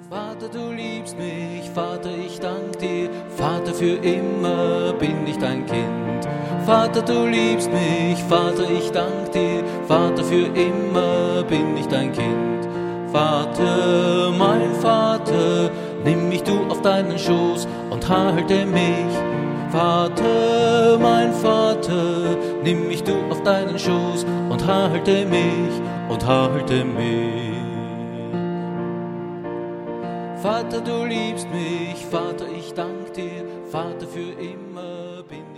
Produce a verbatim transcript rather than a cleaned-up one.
Vater, du liebst mich, Vater, ich dank dir, Vater, für immer bin ich dein Kind. Vater, du liebst mich, Vater, ich dank dir, Vater, für immer bin ich dein Kind. Vater, mein Vater, nimm mich du auf deinen Schoß und halte mich. Vater, mein Vater, nimm mich du auf deinen Schoß und halte mich und halte mich. Vater, du liebst mich, Vater, ich dank dir, Vater, für immer bin